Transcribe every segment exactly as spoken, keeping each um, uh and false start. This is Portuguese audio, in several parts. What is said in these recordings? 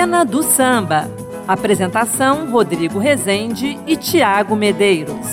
Cena do Samba. Apresentação: Rodrigo Rezende e Tiago Medeiros.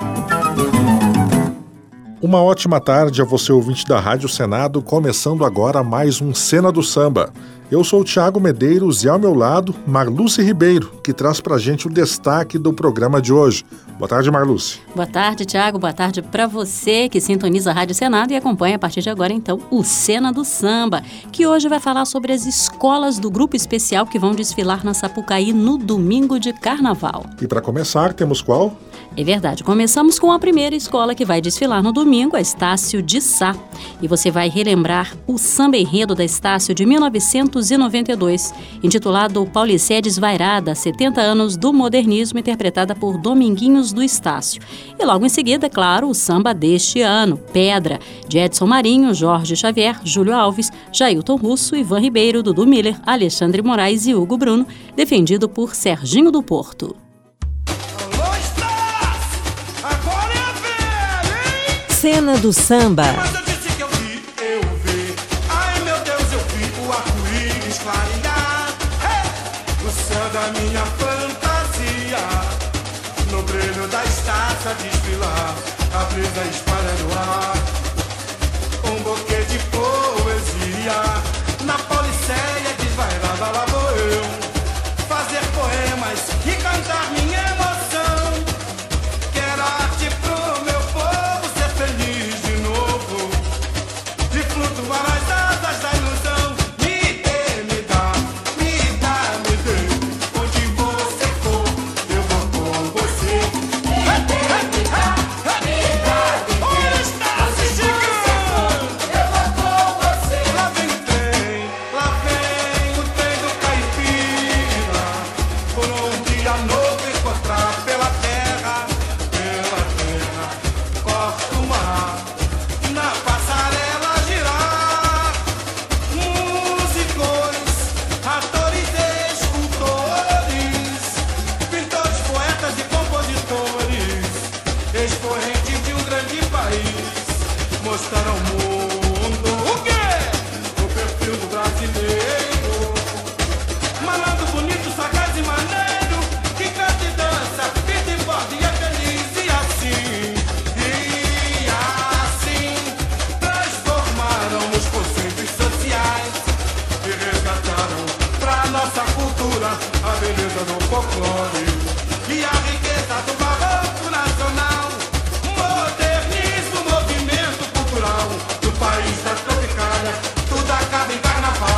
Uma ótima tarde a você, ouvinte da Rádio Senado, começando agora mais um Cena do Samba. Eu sou o Tiago Medeiros e ao meu lado, Marluce Ribeiro, que traz pra gente o destaque do programa de hoje. Boa tarde, Marluce. Boa tarde, Tiago. Boa tarde para você que sintoniza a Rádio Senado e acompanha a partir de agora, então, o Cena do Samba, que hoje vai falar sobre as escolas do Grupo Especial que vão desfilar na Sapucaí no domingo de Carnaval. E para começar, temos qual? É verdade, começamos com a primeira escola que vai desfilar no domingo, a Estácio de Sá. E você vai relembrar o samba enredo da Estácio de mil novecentos e noventa e dois, intitulado Paulicéia Desvairada, setenta anos do modernismo, interpretada por Dominguinhos do Estácio. E logo em seguida, claro, o samba deste ano, Pedra, de Edson Marinho, Jorge Xavier, Júlio Alves, Jailton Russo, Ivan Ribeiro, Dudu Miller, Alexandre Moraes e Hugo Bruno, defendido por Serginho do Porto. Cena do Samba. Mas eu disse que eu vi, eu vi. Ai meu Deus, eu vi o arco-íris clarear. Hey! O céu da minha fantasia, no brilho da estátua desfilar, a brisa espalha no ar. Um buquê de poesia, na Paulicéia desvairada lá vou eu, fazer poemas e cantar minha emoção. Quero arte pro meu povo ser feliz de novo, de flutuar nas asas da ilusão. Me dê, me dá, me dá, me dê. Onde você for, eu vou com você. Me dê, me dá, me dá, me dê. Onde está se chegando? Eu vou com você. Lá vem o trem, lá vem o trem do caipira, por um dia novo encontrar pela terra, pela terra, corta o mar, na passarela girar. Músicos, atores, escultores, pintores, poetas e compositores, expoentes de um grande país, mostrar ao mundo o quê? O perfil do brasileiro. Malandro, bonito, sagaz e maneiro, que canta e dança, pinta e borda e é feliz. E assim, e assim, transformaram os conceitos sociais e resgataram pra nossa cultura a beleza do folclore e a riqueza do barroco nacional. Modernismo, movimento cultural do país da Tropicália, tudo acaba em carnaval.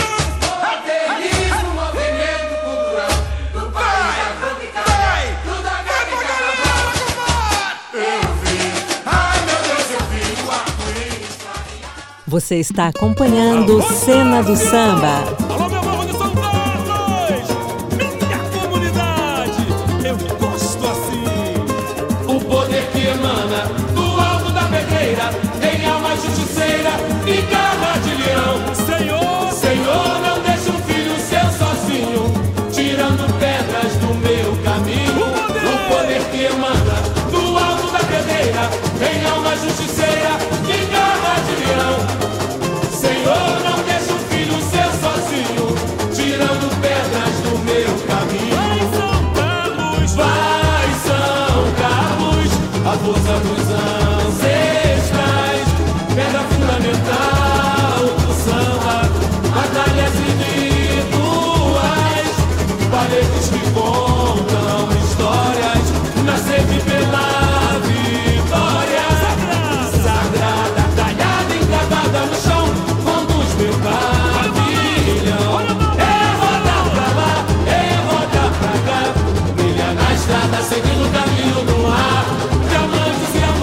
Modernismo, movimento cultural do país da Tropicália, tudo acaba em carnaval. Eu vi, ai meu Deus, eu vi o arco-íris clarear. Você está acompanhando Cena do Samba. Alô, meu povo de São Carlos! Minha comunidade! Eu gosto assim! O poder que emana do alto da pedreira tem alma justiceira e garra de leão. Senhor! Senhor, não deixa um filho seu sozinho, tirando pedras do meu caminho. O poder que emana do alto da pedreira tem alma justiceira e garra de leão. Senhor, não deixa um filho seu sozinho, tirando pedras do meu caminho. Vai, São Carlos! Vai, São Carlos, a força dos ancestrais, pedra fundamental do samba, batalhas individuais, paletes que contam histórias, na sede pela vitória. Sagrada, talhada, encravada no chão, conduz meu pavilhão. É rodar pra lá, é rodar pra cá, brilha na estrada, seguindo o caminho do ar. Diamantes e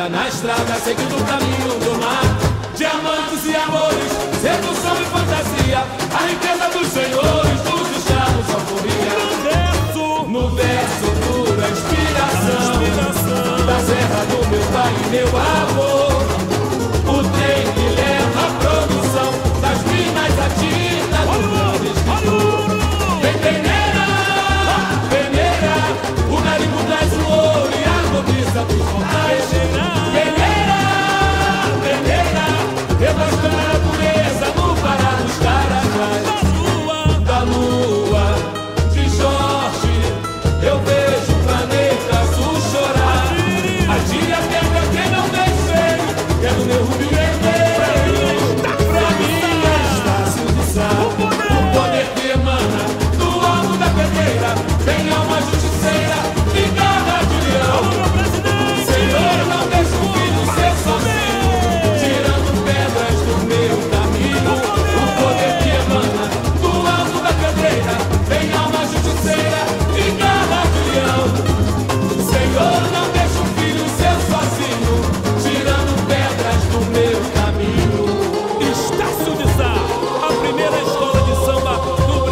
dia na estrada, seguindo o caminho do mar. Diamantes e amores, sedução e fantasia, a riqueza dos senhores, dos charros, alforria. No verso, no verso, pura inspiração, inspiração da serra do meu pai e meu avô. O trem que leva a produção das minas a tinta do grande escritor. Vem peneira, peneira, o garimpo traz o ouro e a cobiça dos mortais. Peneira, peneira, demonstrando a pureza no Pará dos Carajás. Da lua, de Jorge, eu vejo o planeta azul chorar. A dia pega quem não deixei, que é do meu rubro vermelho. Pra mim é Estácio de Sá, o poder que emana do alto da pedreira. Vem alma justiceira, de garra de leão. Senhor, não deixe o filho ser sozinho, tirando pedras do meu caminho. O poder que emana do alto da pedreira. Vem alma justiceira, de garra de leão. Senhor, não deixe o filho ser sozinho, tirando pedras do meu caminho. Estácio de Sá, a primeira escola de samba do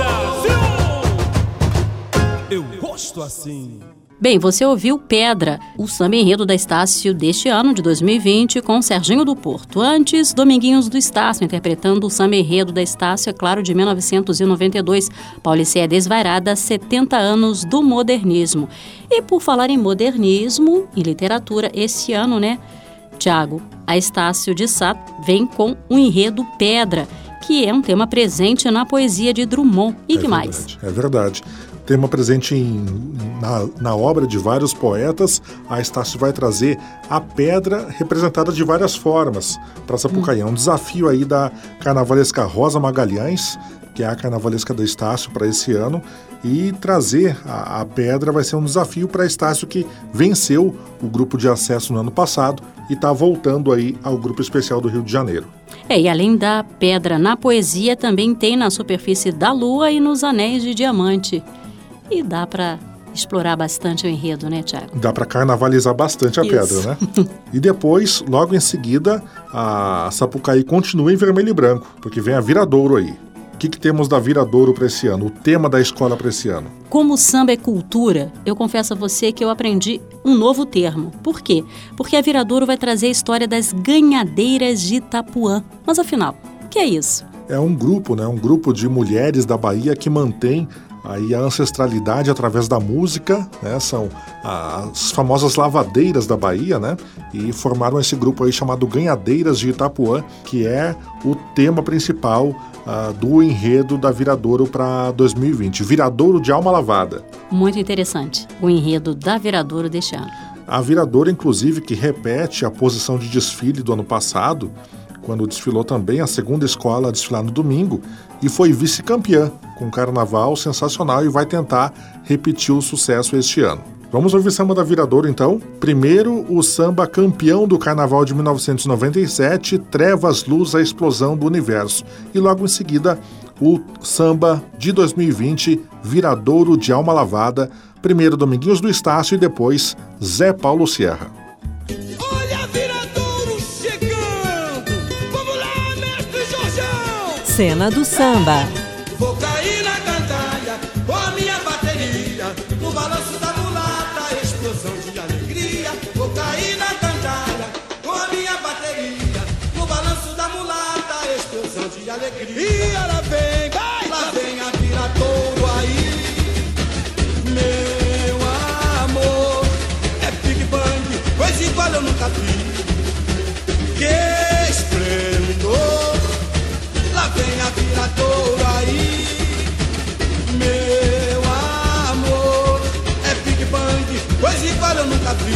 Brasil. Eu gosto assim. Bem, você ouviu Pedra, o samba enredo da Estácio deste ano, de dois mil e vinte, com Serginho do Porto. Antes, Dominguinhos do Estácio, interpretando o samba enredo da Estácio, é claro, de mil novecentos e noventa e dois, Paulicéia Desvairada, setenta anos do modernismo. E por falar em modernismo, em literatura, esse ano, né, Tiago, a Estácio de Sá vem com o enredo Pedra, que é um tema presente na poesia de Drummond. E é que verdade, mais? É verdade. Tema presente em, na, na obra de vários poetas. A Estácio vai trazer a pedra representada de várias formas para Sapucaí. É um desafio aí da carnavalesca Rosa Magalhães, que é a carnavalesca da Estácio para esse ano, e trazer a, a pedra vai ser um desafio para a Estácio, que venceu o grupo de acesso no ano passado e está voltando aí ao grupo especial do Rio de Janeiro. É, e além da pedra na poesia, também tem na superfície da lua e nos anéis de diamante. E dá para explorar bastante o enredo, né, Tiago? Dá para carnavalizar bastante a Isso. pedra, né? E depois, logo em seguida, a Sapucaí continua em vermelho e branco, porque vem a Viradouro aí. O que, que temos da Viradouro para esse ano? O tema da escola para esse ano? Como o samba é cultura, eu confesso a você que eu aprendi um novo termo. Por quê? Porque a Viradouro vai trazer a história das ganhadeiras de Itapuã. Mas afinal, o que é isso? É um grupo, né? Um grupo de mulheres da Bahia que mantém aí a ancestralidade através da música, né? São as famosas lavadeiras da Bahia, né? E formaram esse grupo aí chamado Ganhadeiras de Itapuã, que é o tema principal uh, do enredo da Viradouro para dois mil e vinte. Viradouro de Alma Lavada. Muito interessante, o enredo da Viradouro deste ano. A Viradouro, inclusive, que repete a posição de desfile do ano passado, quando desfilou também a segunda escola a desfilar no domingo, e foi vice-campeã, com um carnaval sensacional, e vai tentar repetir o sucesso este ano. Vamos ouvir samba da Viradouro, então. Primeiro, o samba campeão do carnaval de mil novecentos e noventa e sete, Trevas, Luz, a Explosão do Universo. E logo em seguida, o samba de dois mil e vinte, Viradouro de Alma Lavada, primeiro Dominguinhos do Estácio e depois Zé Paulo Sierra. Cena do samba. Vou cair na cantalha com a minha bateria, no balanço da mulata, explosão de alegria. Vou cair na cantalha com a minha bateria, no balanço da mulata, explosão de alegria. E ela vem, vai, lá vem a Viradouro aí, meu amor, é Big Bang, coisa igual eu nunca vi. Que esplendor! Lá vem a Viradouro aí, meu amor, é Big Bang, coisa igual eu nunca vi.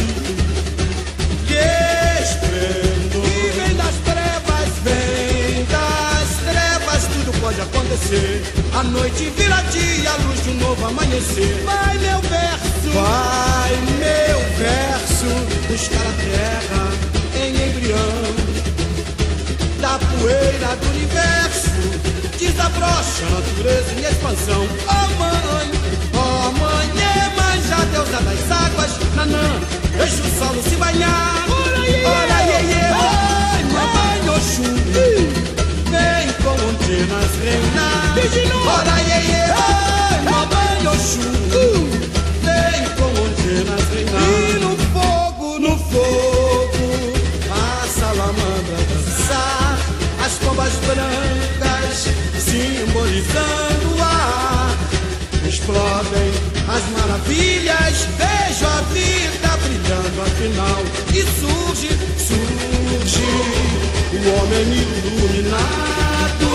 Que esplendor! E vem das trevas, vem das trevas, tudo pode acontecer. A noite vira dia, a luz de um novo amanhecer. Vai meu verso, vai meu verso, buscar a terra em embrião da poeira do universo, desabrocha a natureza em expansão. Oh mãe, oh mãe, Iemanjá, deusa das águas, Nanã, deixa o solo se banhar. Ora, iê, iê, oi, mamãe Oxum, vem com ondinas reinar. Ora, iê, iê, oi, mamãe Oxum, vem com ondinas reinar. E no fogo, no fogo, a salamandra dançar, as pombas brancas simbolizando o ar. Explodem as maravilhas, vejo a vida brilhando afinal. E surge, surge o homem iluminado,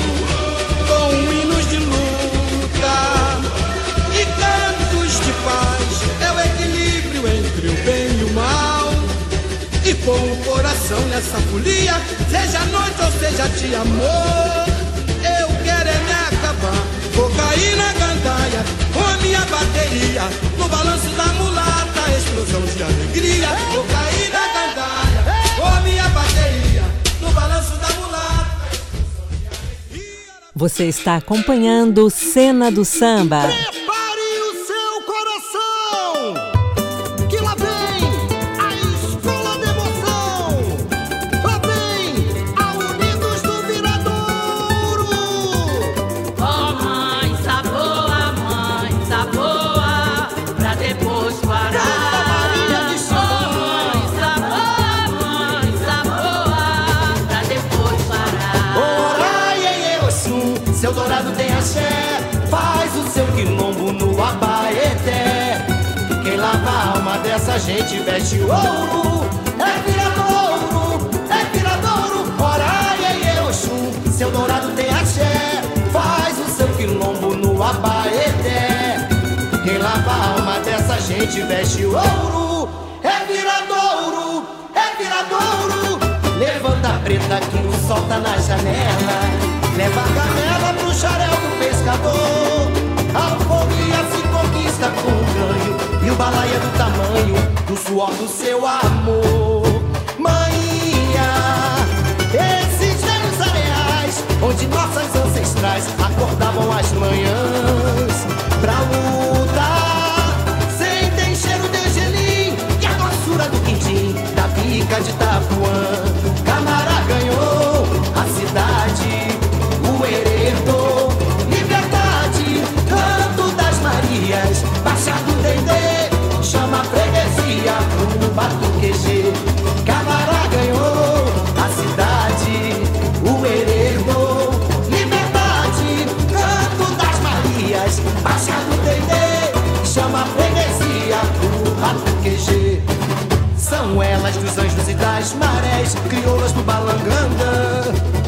com hinos de luta e cantos de paz. É o equilíbrio entre o bem e o mal. E com o coração nessa folia, seja noite ou seja dia, amor, eu quero é me acabar. Vou cair na gandaia com a minha bateria, no balanço da mulata, explosão de alegria. Vou cair na gandaia com a minha bateria, no balanço da mulata, explosão de alegria. Você está acompanhando Cena do Samba. Prepare o seu coração, que lá vem a escola de emoção. Lá vem a Unidos do Viradouro. Ó mãe, saboa, mãe, saboa, pra depois parar. Ó mãe, saboa, mãe, saboa, pra depois parar. Ora, iê, iê, Oxum, seu dourado tem axé, faz o seu quilombo no Abaeté. Quem lava a alma dessa gente veste ouro, é viradouro, é viradouro. Ora, iê, iê, Oxum, seu dourado tem axé, faz o seu quilombo no Abaeté. Quem lava a alma dessa gente veste ouro, é viradouro, é viradouro. Levanta a preta que o sol tá na janela, leva a canela pro xarel do pescador. A alforria se conquista com o ganho, e o balaia do tamanho do suor do seu amor. Maninha, esses velhos areais, onde nossas ancestrais acordavam as manhãs pra lutar, sentem cheiro de gelim e a doçura do quindim da bica de Tapuã. Camará ganhou a cidade, o hererdou liberdade, canto das Marias, Baixado Dendê, chama a freguesia pro batuquejê. Camará ganhou a cidade, o hererdou liberdade, canto das Marias, Baixado Dendê, chama a freguesia pro batuquejê. São elas dos anjos e das marés, crioulas do Balanganda,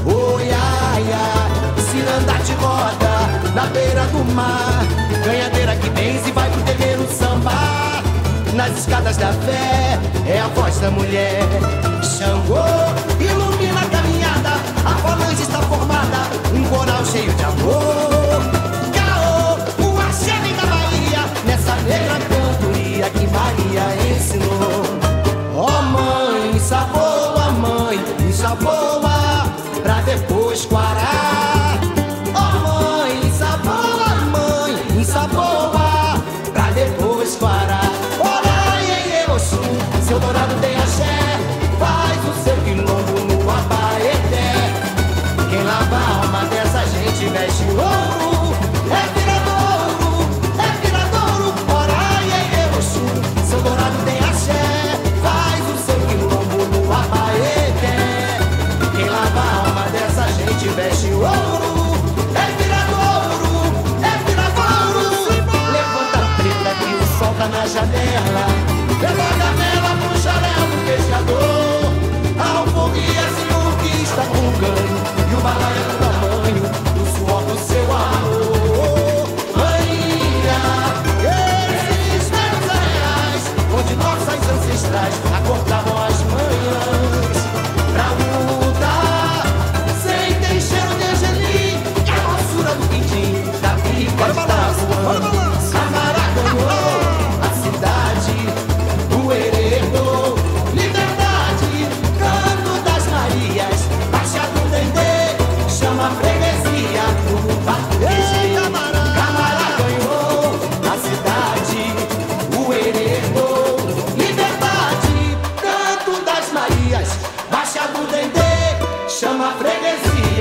oiaia, ciranda de roda, na beira do mar, ganhadeira que benze e vai pro terreiro sambar. Nas escadas da fé, é a voz da mulher. Xangô ilumina a caminhada, a falange está formada, um coral cheio de amor. Caô, o axé vem da Bahia, nessa negra cantoria que Maria ensinou. Ó oh, mãe, saboa, mãe, saboa, pra depois quarar. Ó oh, mãe, saboa, mãe, saboa, pra depois quarar. Ora, iê, iê, Oxum, seu dourado tem axé, faz o seu quilombo no Abaeté. Quem lava a alma dessa gente veste ouro, é viradouro, é viradouro. Ora, iê, iê, Oxum, seu dourado tem axé, faz o seu quilombo no Abaeté. Quem lava a alma dessa gente veste ouro, é viradouro, é viradouro. Levanta a preta que o sol tá na janela, leva a canela pro xarel do pescador. A alforria se conquista com o ganho, e o balaia do tamanho do suor do seu amor. Maninha, esses velhos areais, onde nossas ancestrais acordavam as manhãs pra lutar, sentem cheiro de gelim e a doçura do quindim da bica de Tapuã. Camará ganhou a cidade, o hererdou liberdade, canto das Marias, Baixado Dendê, chama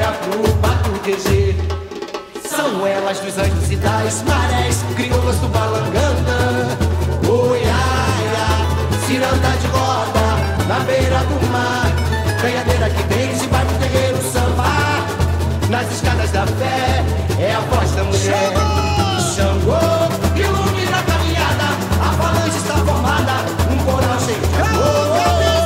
praia pro batuquejar. São elas dos anjos e das marés, crioulas do balanganda. Oiaia, ciranda de roda, na beira do mar. Ganhadeira que desde vai pro terreiro samba. Nas escadas da fé, é a voz da mulher. Xangô, ilumina a caminhada, a falange está formada, um coral cheio de amor.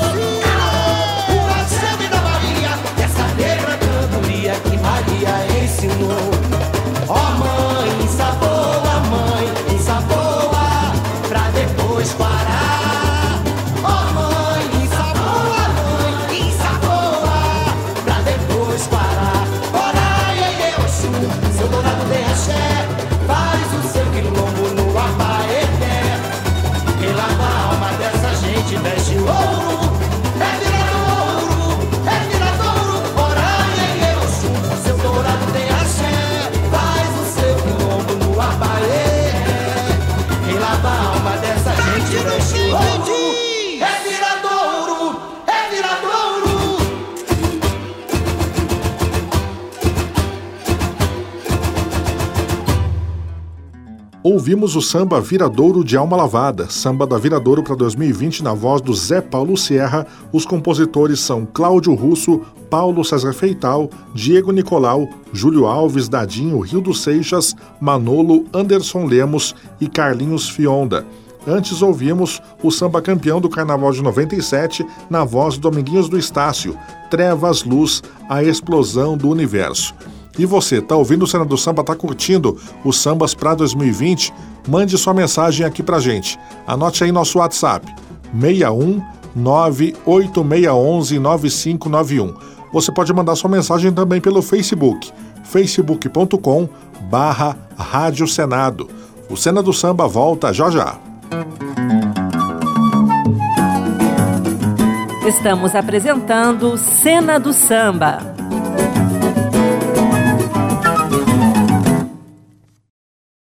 O axame da Maria, essa negra cantoria que Maria ensinou. Ó oh, mãe, ensaboa, mãe, ensaboa, pra depois parar. Ó oh, mãe, ensaboa, mãe, ensaboa, pra depois parar. Ora, iê, iê, Oxum, seu dourado de axé, faz o seu quilombo no Abaeté. Quem lava a alma dessa gente veste ouro, é viradouro, é viradouro. Ora, iê, iê, Oxum, seu dourado de axé, faz o seu quilombo no Abaeté. Quem lava a alma dessa gente veste ouro, é viradouro, é viradouro. Ouvimos o samba Viradouro de Alma Lavada, samba da Viradouro para dois mil e vinte na voz do Zé Paulo Sierra. Os compositores são Cláudio Russo, Paulo César Feital, Diego Nicolau, Júlio Alves, Dadinho, Rildo Seixas, Manolo, Anderson Lemos e Carlinhos Fionda. Antes ouvimos o samba campeão do Carnaval de noventa e sete na voz do Dominguinhos do Estácio, Trevas, Luz, a Explosão do Universo. E você, tá ouvindo o Cena do Samba, tá curtindo os sambas para dois mil e vinte? Mande sua mensagem aqui pra gente. Anote aí nosso WhatsApp, seis um nove oito seis um um nove cinco nove um. Você pode mandar sua mensagem também pelo Facebook, facebook ponto com barra Rádio Senado. O Cena do Samba volta já já. Estamos apresentando Cena do Samba.